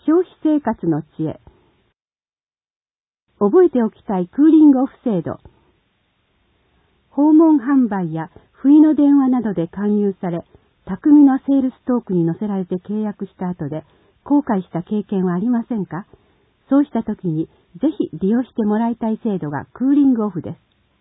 消費生活の知恵。覚えておきたいクーリングオフ制度。訪問販売や不意の電話などで勧誘され、巧みなセールストークに乗せられて契約した後で後悔した経験はありませんか？そうした時にぜひ利用してもらいたい制度がクーリングオフです。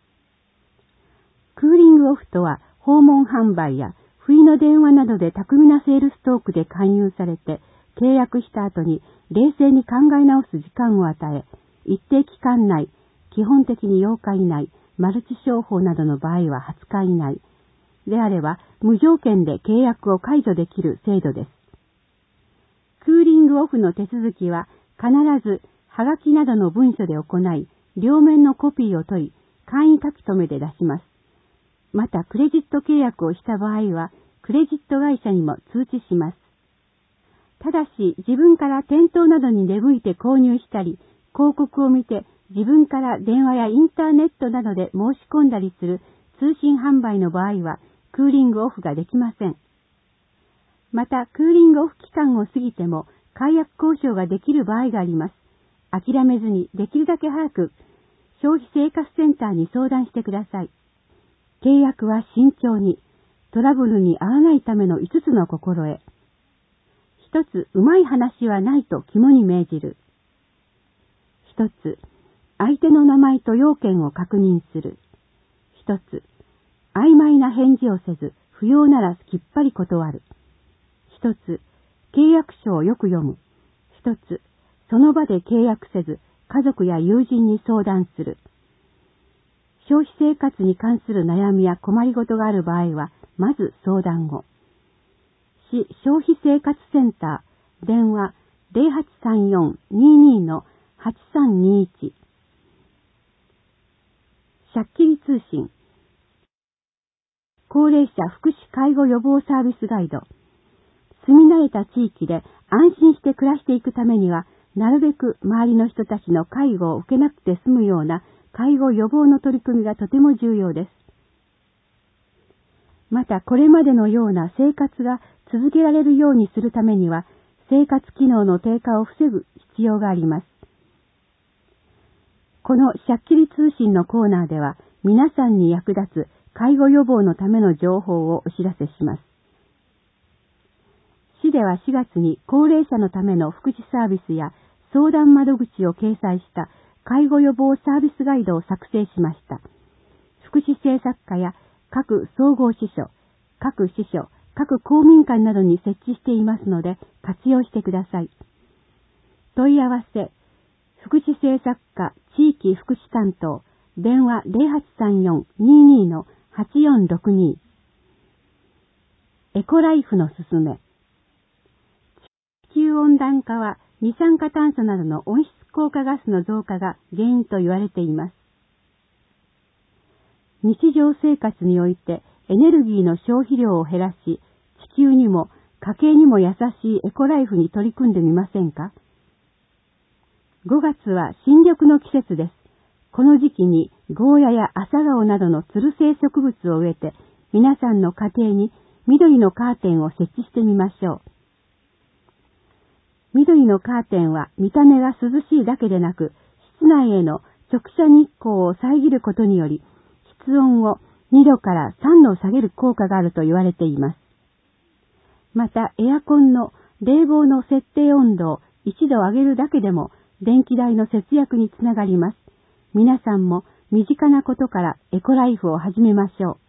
クーリングオフとは、訪問販売や不意の電話などで巧みなセールストークで勧誘されて契約した後に冷静に考え直す時間を与え、一定期間内、基本的に8日以内、マルチ商法などの場合は20日以内であれば無条件で契約を解除できる制度です。クーリングオフの手続きは必ずはがきなどの文書で行い、両面のコピーを取り、簡易書き留めで出します。またクレジット契約をした場合はクレジット会社にも通知します。ただし自分から店頭などに出向いて購入したり、広告を見て自分から電話やインターネットなどで申し込んだりする通信販売の場合はクーリングオフができません。またクーリングオフ期間を過ぎても解約交渉ができる場合があります。諦めずにできるだけ早く消費生活センターに相談してください。契約は慎重に、トラブルに遭わないための5つの心得。1つ、うまい話はないと肝に銘じる。1つ、相手の名前と要件を確認する。1つ、曖昧な返事をせず、不要ならきっぱり断る。1つ、契約書をよく読む。1つ、その場で契約せず、家族や友人に相談する。消費生活に関する悩みや困りごとがある場合は、まず相談を。市消費生活センター、電話 0834-22-8321。しゃっきり通信。高齢者福祉介護予防サービスガイド。住み慣れた地域で安心して暮らしていくためには、なるべく周りの人たちの介護を受けなくて済むような介護予防の取り組みがとても重要です。またこれまでのような生活が続けられるようにするためには、生活機能の低下を防ぐ必要があります。このしゃっきり通信のコーナーでは、皆さんに役立つ介護予防のための情報をお知らせします。市では4月に高齢者のための福祉サービスや相談窓口を掲載した介護予防サービスガイドを作成しました。福祉政策課や各総合支所、各支所、各公民館などに設置していますので活用してください。問い合わせ、福祉政策課地域福祉担当、電話 0834-22-8462。エコライフのすすめ。地球温暖化は二酸化炭素などの温室効果ガスの増加が原因と言われています。日常生活においてエネルギーの消費量を減らし、地球にも家計にも優しいエコライフに取り組んでみませんか？ 5 月は新緑の季節です。この時期にゴーヤや朝顔などのつる性植物を植えて、皆さんの家庭に緑のカーテンを設置してみましょう。緑のカーテンは見た目が涼しいだけでなく、室内への直射日光を遮ることにより、室温を2度から3度下げる効果があると言われています。また、エアコンの冷房の設定温度を1度上げるだけでも、電気代の節約につながります。皆さんも身近なことからエコライフを始めましょう。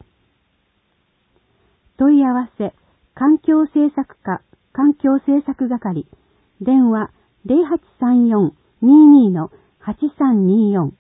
問い合わせ、環境政策課、環境政策係、電話 0834-22-8324